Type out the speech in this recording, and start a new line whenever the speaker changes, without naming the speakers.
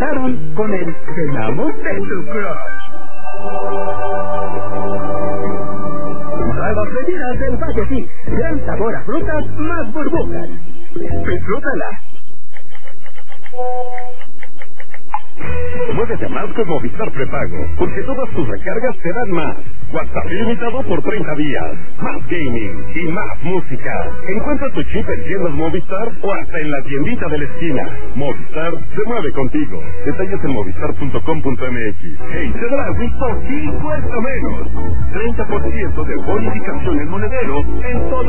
despertaron con el cenamos de su crush. Nuevas bebidas del Valle sí, gran sabor a frutas, más burbujas. Disfrútala.
Muévete más con Movistar Prepago, porque todas tus recargas te dan más. WhatsApp ilimitado por 30 días. Más gaming y más música. Encuentra tu chip en tiendas Movistar o hasta en la tiendita de la esquina. Movistar se mueve contigo. Detalles en movistar.com.mx. Hey, Cedrassi, por ti cuesta menos. 30% de bonificación en monedero en toda